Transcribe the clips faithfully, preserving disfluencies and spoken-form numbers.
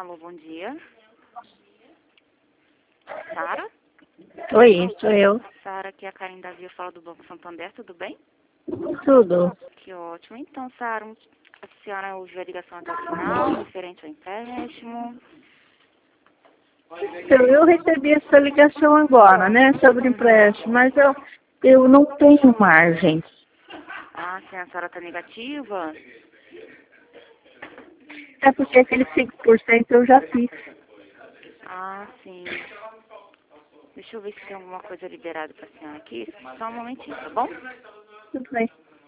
Alô, bom dia. Sara? Oi, sou eu. Sara, aqui é a Karen Davi, eu falo do Banco Santander, tudo bem? Tudo. Que ótimo. Então, Sara, a senhora ouviu a ligação até o final, referente ao empréstimo. Então, eu recebi essa ligação agora, né, sobre empréstimo, mas eu, eu não tenho margem. Ah, sim, a senhora está negativa? É porque aquele cinco por cento eu já fiz. Ah, sim. Deixa eu ver se tem alguma coisa liberada para a senhora aqui. Só um momentinho, tá bom? Tudo bem.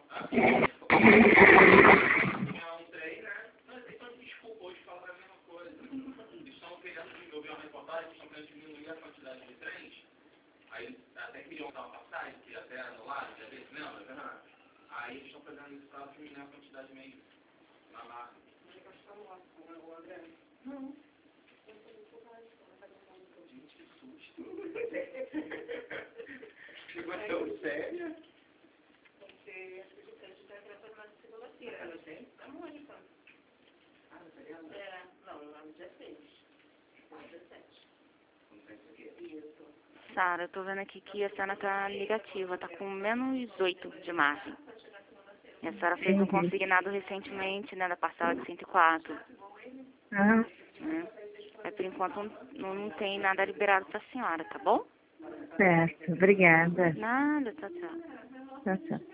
Aí até queriam dar uma passagem, que até anularam, já vê, lembra? Aí eles estão fazendo isso para diminuir a quantidade mesmo, na marca. Não. Gente, que susto. Chegou tão séria. Porque a gente está transformando segunda-feira. Ela tem? A Mônica. Ah, não é? Não, lá no dia seis. No dia sete. Não tem isso aqui? Isso. Sara, eu tô vendo aqui que a senhora tá negativa, tá com menos oito de margem. E a senhora fez um consignado recentemente, né, da parcela de cento e quatro. Ah, Né? Aí, por enquanto, não, não tem nada liberado pra senhora, tá bom? certo. Obrigada. Nada, tchau, tchau. Tchau, tchau.